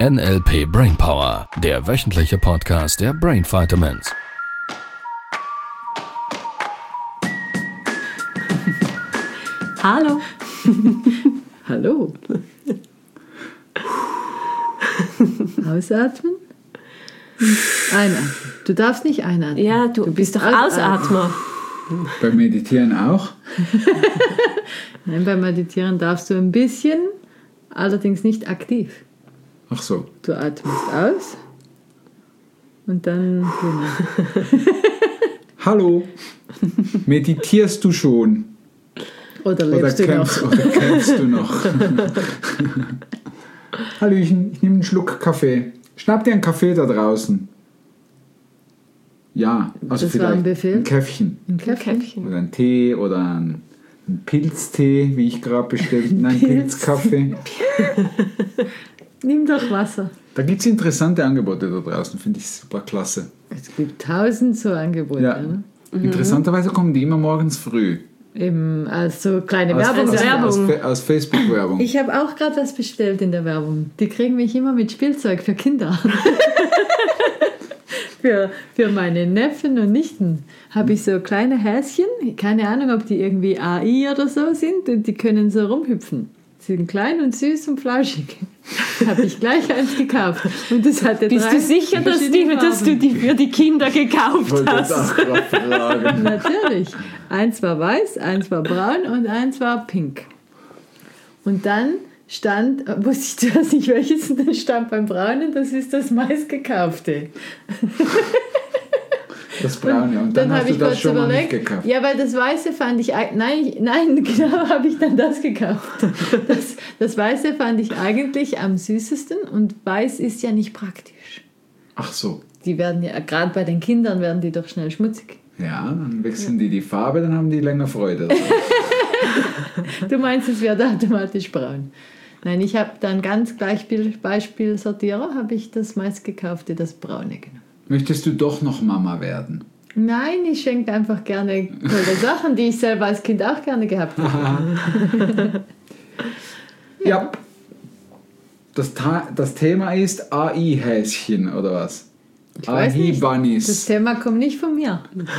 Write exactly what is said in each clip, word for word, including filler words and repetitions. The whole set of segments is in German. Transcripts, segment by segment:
N L P Brainpower, der wöchentliche Podcast der Brain Vitamins. Hallo. Hallo. Ausatmen. Einatmen. Du darfst nicht einatmen. Ja, du, du bist, bist doch Ausatmer. Beim Meditieren auch? Nein, beim Meditieren darfst du ein bisschen, allerdings nicht aktiv. Ach so. Du atmest aus und dann... Hallo. Meditierst du schon? Oder lebst oder du kämpfst, noch? Oder kämpfst du noch? Hallöchen, ich nehme einen Schluck Kaffee. Schnapp dir einen Kaffee da draußen. Ja, also Das vielleicht war ein Befehl? ein Käffchen. Ein Käffchen? Käffchen. Oder ein Tee oder ein, ein Pilztee, wie ich gerade bestellt. Nein, Pilz. Pilzkaffee. Nimm doch Wasser. Da gibt es interessante Angebote da draußen, finde ich super klasse. Es gibt tausend so Angebote. Ja. Ne? Interessanterweise kommen die immer morgens früh. Eben als so kleine Aus, Werbung. aus, Werbung. aus, Fe- aus Facebook-Werbung. Ich habe auch gerade was bestellt in der Werbung. Die kriegen mich immer mit Spielzeug für Kinder. für, für meine Neffen und Nichten habe ich so kleine Häschen. Keine Ahnung, ob die irgendwie A I oder so sind. Und die können so rumhüpfen. Sie sind klein und süß und flauschig. Habe ich gleich eins gekauft. Und das hatte Bist drei du sicher, dass, die, verschiedene dass du Farben. die für die Kinder gekauft Wollte das hast? auch gerade fragen. Natürlich. Eins war weiß, eins war braun und eins war pink. Und dann stand, wusste ich zuerst nicht welches, das stand beim Braunen, das ist das meistgekaufte. Das Braune. Und dann, Dann hast habe du ich das kurz schon mal nicht überlegt, gekauft. ja, weil das Weiße fand ich, eig- nein, nein, genau, habe ich dann das gekauft. Das, das Weiße fand ich eigentlich am süßesten und Weiß ist ja nicht praktisch. Ach so. Die werden ja, gerade bei den Kindern werden die doch schnell schmutzig. Ja, dann wechseln die die Farbe, dann haben die länger Freude. Du meinst, es wird automatisch braun. Nein, ich habe dann ganz gleich Beispielsortierer, habe ich das meistgekaufte, das Braune genommen. Möchtest du doch noch Mama werden? Nein, ich schenke einfach gerne tolle Sachen, die ich selber als Kind auch gerne gehabt habe. Ja. Das, Ta- das Thema ist A I-Häschen, oder was? Ich weiß nicht. Das A I-Bunnies. Thema kommt nicht von mir.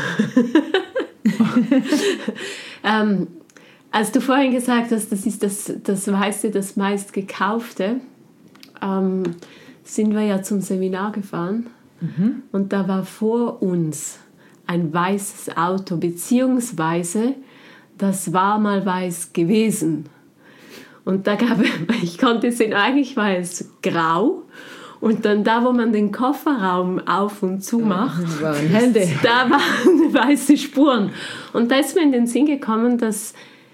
Ähm, als du vorhin gesagt hast, das ist das, das Weiße, das meistgekaufte, ähm, sind wir ja zum Seminar gefahren. Mhm. Und da war vor uns ein weißes Auto, beziehungsweise das war mal weiß gewesen. Und da gab ich konnte sehen, eigentlich war es grau. Und dann da, wo man den Kofferraum auf und zu macht, Das waren Hände. da waren weiße Spuren. Und da ist mir in den Sinn gekommen, dass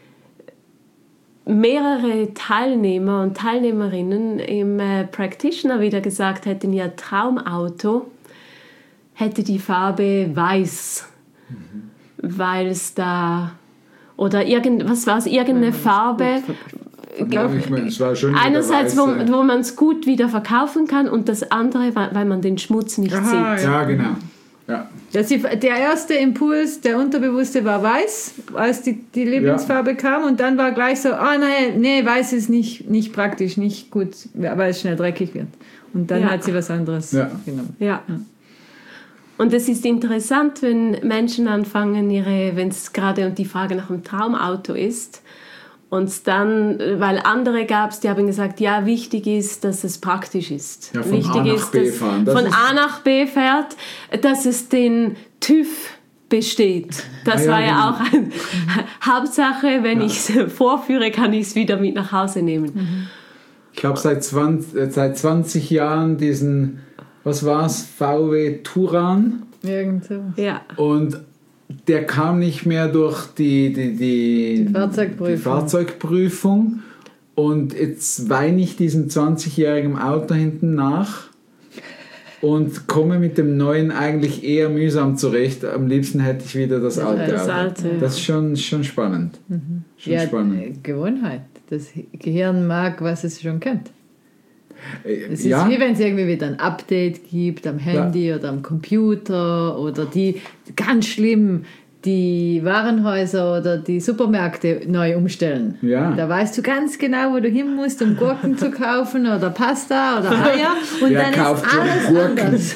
mehrere Teilnehmer und Teilnehmerinnen im äh, Practitioner wieder gesagt hätten, ja, Traumauto hätte die Farbe weiß, mhm. weil es da, oder irgend, was war es, irgendeine Farbe, Ja, ich meine, es war schon einerseits, wo, weiße- wo man es gut wieder verkaufen kann und das andere, weil weil man den Schmutz nicht Aha, sieht. Ja, genau. Ja. Ja, sie, der erste Impuls, der Unterbewusste war weiß, als die, die Lieblingsfarbe kam. Und dann war gleich so, ah nein, nee, weiß ist nicht, nicht praktisch, nicht gut, weil es schnell dreckig wird. Und dann Ja. hat sie was anderes Ja. genommen. Ja. Und es ist interessant, wenn Menschen anfangen, ihre, wenn es gerade und die Frage nach dem Traumauto ist, und dann, weil andere gab es, die haben gesagt, ja, wichtig ist, dass es praktisch ist. Ja, von wichtig A nach ist, B dass fahren. Das von ist- A nach B fährt, dass es den TÜV besteht. Das Ah, ja, war ja genau. auch ein Hauptsache, wenn Ja. ich es vorführe, kann ich es wieder mit nach Hause nehmen. Ich habe seit zwanzig, äh, seit zwanzig Jahren diesen, was war's, V W Touran. Irgend so. Ja. Und der kam nicht mehr durch die, die, die, Die Fahrzeugprüfung. die Fahrzeugprüfung. Und jetzt weine ich diesem zwanzigjährigen Auto hinten nach und komme mit dem neuen eigentlich eher mühsam zurecht. Am liebsten hätte ich wieder das alte das Auto. alte, ja. Das ist schon, schon spannend. Schon Ja, spannend. äh, Gewohnheit. Das Gehirn mag, was es schon kennt. Äh, Es ist ja, wie wenn es irgendwie wieder ein Update gibt am Handy oder am Computer oder die ganz schlimm die Warenhäuser oder die Supermärkte neu umstellen. Ja. Da weißt du ganz genau, wo du hin musst, um Gurken zu kaufen oder Pasta oder Eier. Und Wer dann kauft ist alles Gurken? anders.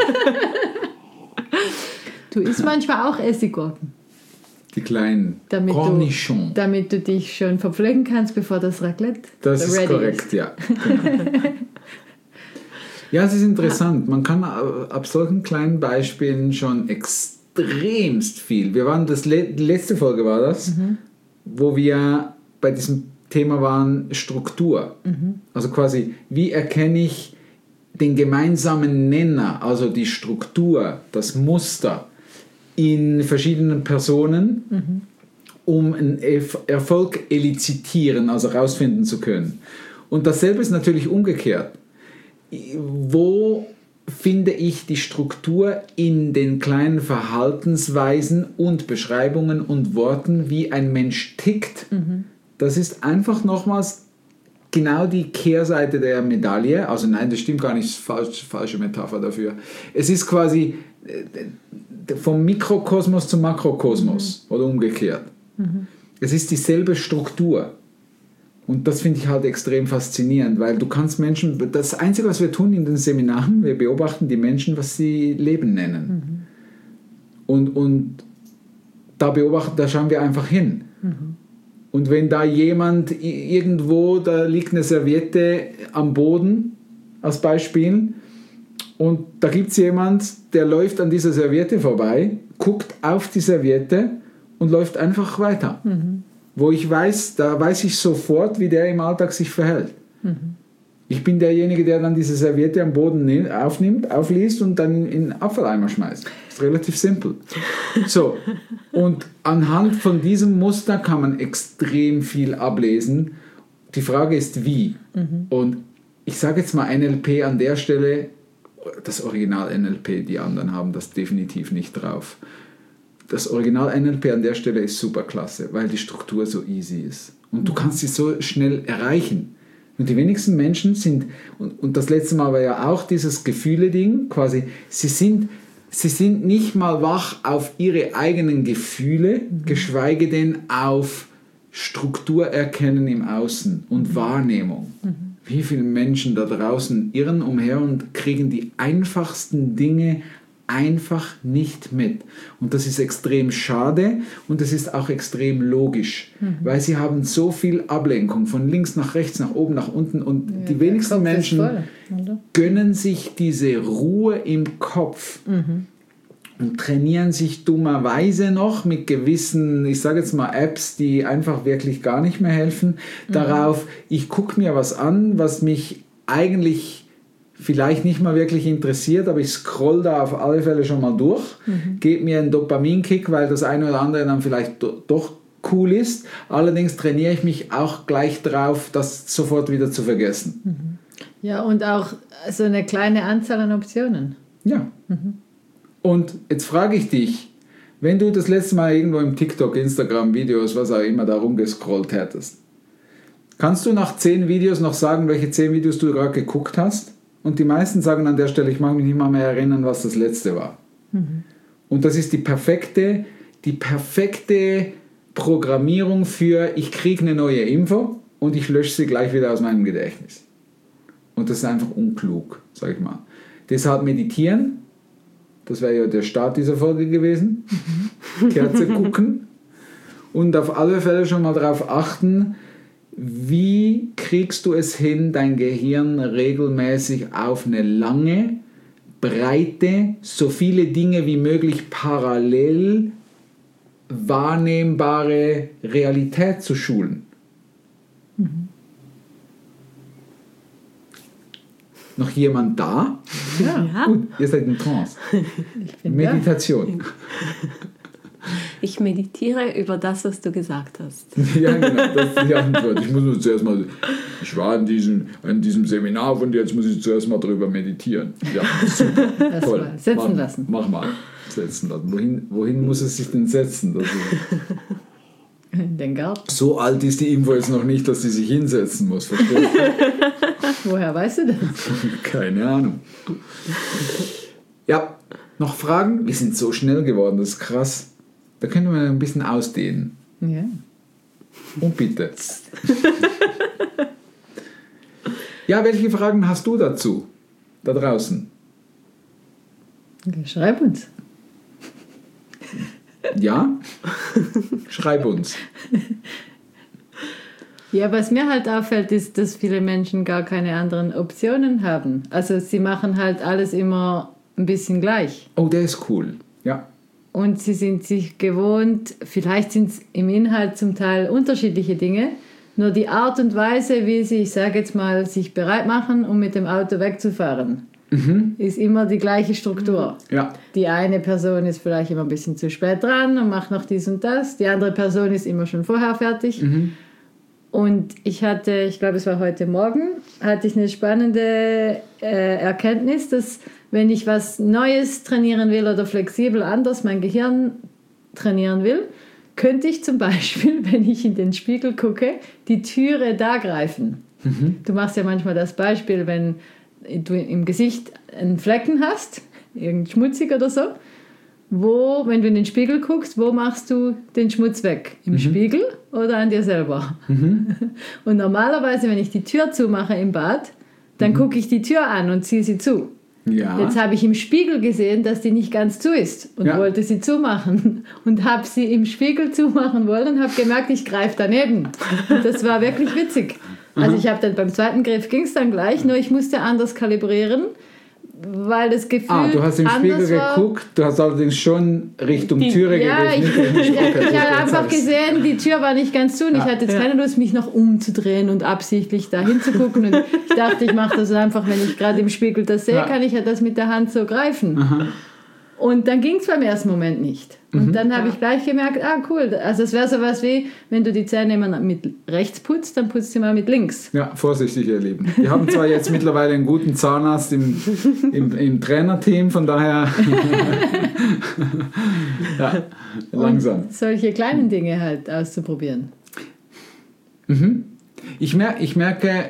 Du isst manchmal auch Essiggurken, Die kleinen damit du, Cornichons. damit du dich schon verpflegen kannst, bevor das Raclette Das ist ready korrekt, ist. ja. Ja, es ist interessant. Man kann ab solchen kleinen Beispielen schon extremst viel. Wir waren, das le- die letzte Folge war das, mhm. wo wir bei diesem Thema waren Struktur. Mhm. Also quasi, wie erkenne ich den gemeinsamen Nenner, also die Struktur, das Muster in verschiedenen Personen, mhm. um einen Erfolg elizitieren, also herausfinden zu können. Und dasselbe ist natürlich umgekehrt. Wo finde ich die Struktur in den kleinen Verhaltensweisen und Beschreibungen und Worten, wie ein Mensch tickt? Mhm. Das ist einfach nochmals genau die Kehrseite der Medaille. Also nein, das stimmt gar nicht, falsch, falsche Metapher dafür. Es ist quasi vom Mikrokosmos zum Makrokosmos, mhm. oder umgekehrt. Mhm. Es ist dieselbe Struktur. Und das finde ich halt extrem faszinierend, weil du kannst Menschen, das Einzige, was wir tun in den Seminaren, wir beobachten die Menschen, was sie Leben nennen. Mhm. Und, und da beobachten, da schauen wir einfach hin. Mhm. Und wenn da jemand irgendwo, da liegt eine Serviette am Boden, als Beispiel, und da gibt es jemand, der läuft an dieser Serviette vorbei, guckt auf die Serviette und läuft einfach weiter. Mhm. Wo ich weiß, da weiß ich sofort, wie der im Alltag sich verhält. Mhm. Ich bin derjenige, der dann diese Serviette am Boden aufnimmt, aufliest und dann in den Abfalleimer schmeißt. Das ist relativ simpel. So, und anhand von diesem Muster kann man extrem viel ablesen. Die Frage ist, wie. Mhm. Und ich sage jetzt mal N L P an der Stelle, das Original N L P, die anderen haben das definitiv nicht drauf. Das Original N L P an der Stelle ist super klasse, weil die Struktur so easy ist. Und du kannst sie so schnell erreichen. Und die wenigsten Menschen sind, und, und das letzte Mal war ja auch dieses Gefühle-Ding, quasi, sie sind, sie sind nicht mal wach auf ihre eigenen Gefühle, mhm. geschweige denn auf Struktur erkennen im Außen und mhm. Wahrnehmung. Mhm. Wie viele Menschen da draußen irren umher und kriegen die einfachsten Dinge einfach nicht mit. Und das ist extrem schade und das ist auch extrem logisch, mhm. weil sie haben so viel Ablenkung von links nach rechts, nach oben, nach unten und ja, die wenigsten Menschen voll, gönnen sich diese Ruhe im Kopf mhm. und trainieren sich dummerweise noch mit gewissen, ich sage jetzt mal Apps, die einfach wirklich gar nicht mehr helfen, mhm. darauf, ich gucke mir was an, was mich eigentlich vielleicht nicht mal wirklich interessiert, aber ich scroll da auf alle Fälle schon mal durch, mhm. gebe mir einen Dopaminkick, weil das eine oder andere dann vielleicht do- doch cool ist. Allerdings trainiere ich mich auch gleich drauf, das sofort wieder zu vergessen. Mhm. Ja, und auch so eine kleine Anzahl an Optionen. Ja. Mhm. Und jetzt frage ich dich, wenn du das letzte Mal irgendwo im TikTok, Instagram, Videos, was auch immer da rumgescrollt hättest, kannst du nach zehn Videos noch sagen, welche zehn Videos du gerade geguckt hast? Und die meisten sagen an der Stelle, ich mag mich nicht mal mehr erinnern, was das letzte war. Mhm. Und das ist die perfekte, die perfekte Programmierung für, ich kriege eine neue Info und ich lösche sie gleich wieder aus meinem Gedächtnis. Und das ist einfach unklug, sage ich mal. Deshalb meditieren, das wäre ja der Start dieser Folge gewesen. Mhm. Kerze gucken und auf alle Fälle schon mal darauf achten, wie kriegst du es hin, dein Gehirn regelmäßig auf eine lange, breite, so viele Dinge wie möglich parallel wahrnehmbare Realität zu schulen? Mhm. Noch jemand da? Ja. Gut, ihr seid in Trance. Meditation. Da. Ich meditiere über das, was du gesagt hast. Ja, genau, das ist die Antwort. Ich muss nur zuerst mal, ich war in diesem, in diesem Seminar von dir, jetzt muss ich zuerst mal darüber meditieren. Ja, super, das toll. Mal. Setzen mach, lassen. Mach mal, setzen lassen. Wohin, wohin muss es sich denn setzen? Das ist, in den Garten. so alt ist die Info jetzt noch nicht, dass sie sich hinsetzen muss, verstehst du? Woher weißt du das? Keine Ahnung. Ja, noch Fragen? Wir sind so schnell geworden, das ist krass. Da könnte man ein bisschen ausdehnen. Ja. Und bitte. Ja, welche Fragen hast du dazu? Da draußen? Schreib uns. Ja? Schreib uns. Ja, was mir halt auffällt, ist, dass viele Menschen gar keine anderen Optionen haben. Also sie machen halt alles immer ein bisschen gleich. Oh, der ist cool. Ja. Und sie sind sich gewohnt, vielleicht sind es im Inhalt zum Teil unterschiedliche Dinge, nur die Art und Weise, wie sie, ich sage jetzt mal, sich bereit machen, um mit dem Auto wegzufahren, mhm. ist immer die gleiche Struktur. Ja. Die eine Person ist vielleicht immer ein bisschen zu spät dran und macht noch dies und das. Die andere Person ist immer schon vorher fertig. Mhm. Und ich hatte, ich glaube, es war heute Morgen, hatte ich eine spannende äh, Erkenntnis, dass wenn ich was Neues trainieren will oder flexibel anders mein Gehirn trainieren will, könnte ich zum Beispiel, wenn ich in den Spiegel gucke, die Türe da greifen. Mhm. Du machst ja manchmal das Beispiel, wenn du im Gesicht einen Flecken hast, irgend schmutzig oder so, wo, wenn du in den Spiegel guckst, wo machst du den Schmutz weg? Im mhm. Spiegel oder an dir selber? Mhm. Und normalerweise, wenn ich die Tür zumache im Bad, dann mhm. gucke ich die Tür an und ziehe sie zu. Ja. Jetzt habe ich im Spiegel gesehen, dass die nicht ganz zu ist und ja. wollte sie zumachen und habe sie im Spiegel zumachen wollen und habe gemerkt, ich greife daneben. Und das war wirklich witzig. Also ich habe dann beim zweiten Griff ging es dann gleich, nur ich musste anders kalibrieren, weil das Gefühl Ah, du hast im Spiegel geguckt, du hast allerdings schon Richtung die, Türe ja, gewesen. Ich, ich, okay, ich habe einfach gesehen, die Tür war nicht ganz zu und ja, ich hatte jetzt ja. keine Lust, mich noch umzudrehen und absichtlich da hinzugucken. Und ich dachte, ich mache das einfach, wenn ich gerade im Spiegel das sehe, ja. kann ich ja das mit der Hand so greifen. Aha. Und dann ging es beim ersten Moment nicht. Und mhm. dann habe ich gleich gemerkt, ah cool, also es wäre sowas wie, wenn du die Zähne immer mit rechts putzt, dann putzt sie mal mit links. Ja, vorsichtig, ihr Lieben. Wir haben zwar jetzt mittlerweile einen guten Zahnarzt im, im, im Trainerteam, von daher ja, langsam. Und solche kleinen Dinge halt auszuprobieren. Mhm. Ich, mer- ich merke,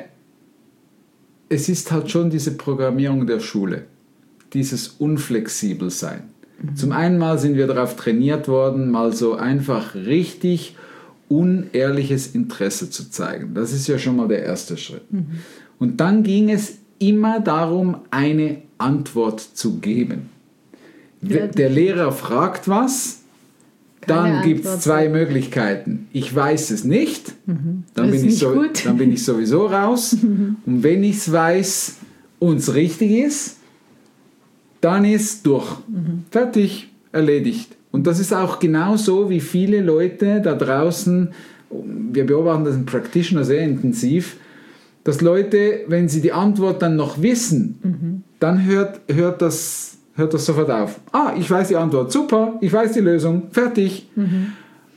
es ist halt schon diese Programmierung der Schule, dieses unflexibel sein. Mhm. Zum einen mal sind wir darauf trainiert worden, mal so einfach richtig unehrliches Interesse zu zeigen. Das ist ja schon mal der erste Schritt. Mhm. Und dann ging es immer darum, eine Antwort zu geben. Ja, der Lehrer fragt was, dann gibt es zwei Möglichkeiten. Ich weiß es nicht, mhm. dann, bin ich so, dann bin ich sowieso raus. Mhm. Und wenn ich es weiß und es richtig ist, dann ist durch. Mhm. Fertig, erledigt. Und das ist auch genau so, wie viele Leute da draußen, wir beobachten das in Practitioner sehr intensiv, dass Leute, wenn sie die Antwort dann noch wissen, mhm. dann hört, hört, das, hört das sofort auf. Ah, ich weiß die Antwort, super, ich weiß die Lösung, fertig. Mhm.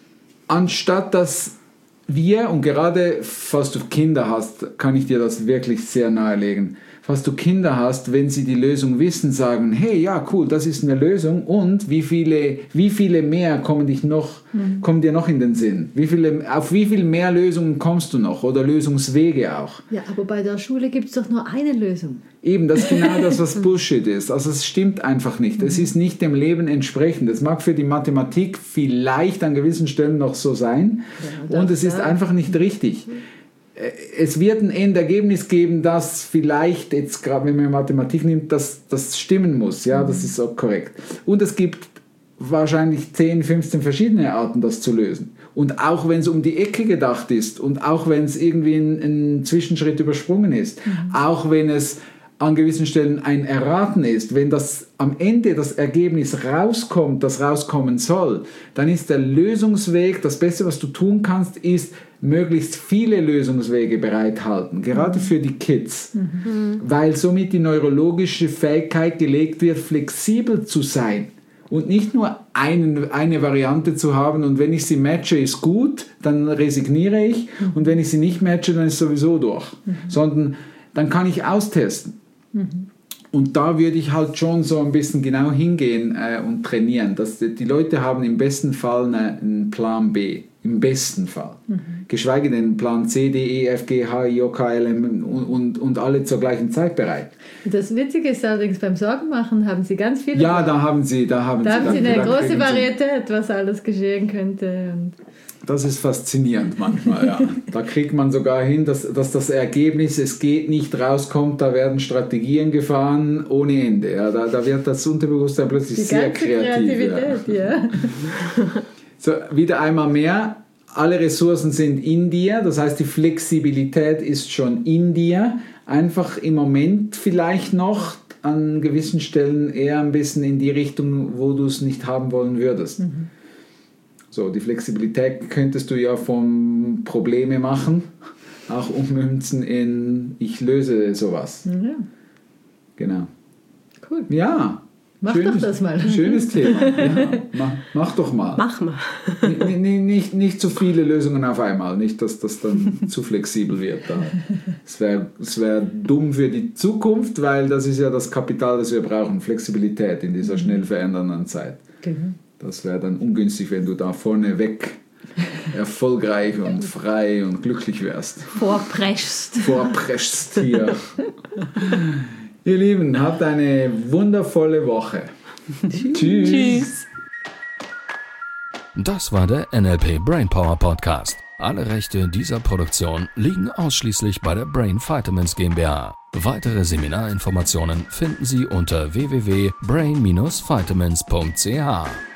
Anstatt dass wir, und gerade falls du Kinder hast, kann ich dir das wirklich sehr nahelegen, falls du Kinder hast, wenn sie die Lösung wissen, sagen, hey, ja, cool, das ist eine Lösung und wie viele, wie viele mehr kommen, dich noch, mhm. kommen dir noch in den Sinn? Wie viele, auf wie viel mehr Lösungen kommst du noch oder Lösungswege auch? Ja, aber bei der Schule gibt es doch nur eine Lösung. Eben, das ist genau das, was Bullshit ist. Also es stimmt einfach nicht. Mhm. Es ist nicht dem Leben entsprechend. Es mag für die Mathematik vielleicht an gewissen Stellen noch so sein ja, und es ist einfach nicht richtig. Mhm. Es wird ein Endergebnis geben, das vielleicht, jetzt gerade wenn man Mathematik nimmt, das, das stimmen muss. Ja, das ist auch korrekt. Und es gibt wahrscheinlich zehn, fünfzehn verschiedene Arten, das zu lösen. Und auch wenn es um die Ecke gedacht ist und auch wenn es irgendwie ein, ein Zwischenschritt übersprungen ist, mhm. auch wenn es an gewissen Stellen ein Erraten ist, wenn das am Ende das Ergebnis rauskommt, das rauskommen soll, dann ist der Lösungsweg, das Beste, was du tun kannst, ist, möglichst viele Lösungswege bereithalten, gerade mhm. für die Kids, mhm. weil somit die neurologische Fähigkeit gelegt wird, flexibel zu sein und nicht nur einen, eine Variante zu haben und wenn ich sie matche, ist gut, dann resigniere ich mhm. und wenn ich sie nicht matche, dann ist sowieso durch, mhm. sondern dann kann ich austesten. Mhm. Und da würde ich halt schon so ein bisschen genau hingehen äh, und trainieren. Dass die, die Leute haben im besten Fall eine, einen Plan B. Im besten Fall. Mhm. Geschweige denn Plan C, D, E, F, G, H, I, J, K, L, M und, und, und alle zur gleichen Zeit bereit. Das Witzige ist allerdings, beim Sorgenmachen haben Sie ganz viele. Ja, da haben Sie, da haben da Sie, haben Sie da, eine da große Sie- Varietät, was alles geschehen könnte. Und Das ist faszinierend manchmal, ja. Da kriegt man sogar hin, dass, dass das Ergebnis, es geht nicht, rauskommt, da werden Strategien gefahren ohne Ende. Ja. Da, da wird das Unterbewusstsein plötzlich die sehr ganze kreativ. Kreativität, ja. Ja. So, wieder einmal mehr, alle Ressourcen sind in dir, das heißt, die Flexibilität ist schon in dir. Einfach im Moment vielleicht noch an gewissen Stellen eher ein bisschen in die Richtung, wo du es nicht haben wollen würdest. Mhm. So, die Flexibilität könntest du ja vom Probleme machen, auch ummünzen in ich löse sowas. Ja. Genau. Cool. Ja. Mach schönes, doch das mal. Schönes Thema. Ja, mach, mach doch mal. Mach mal. N- n- nicht, nicht zu viele Lösungen auf einmal, nicht, dass das dann zu flexibel wird. Es wäre es wär dumm für die Zukunft, weil das ist ja das Kapital, das wir brauchen, Flexibilität in dieser schnell verändernden Zeit. Genau. Das wäre dann ungünstig, wenn du da vorne weg erfolgreich und frei und glücklich wärst. Vorpreschst. Vorpreschst hier. Ihr Lieben, habt eine wundervolle Woche. Tschüss. Tschüss. Das war der N L P Brainpower Podcast. Alle Rechte dieser Produktion liegen ausschließlich bei der Brain Vitamins GmbH. Weitere Seminarinformationen finden Sie unter w w w punkt brain dash vitamins punkt c h.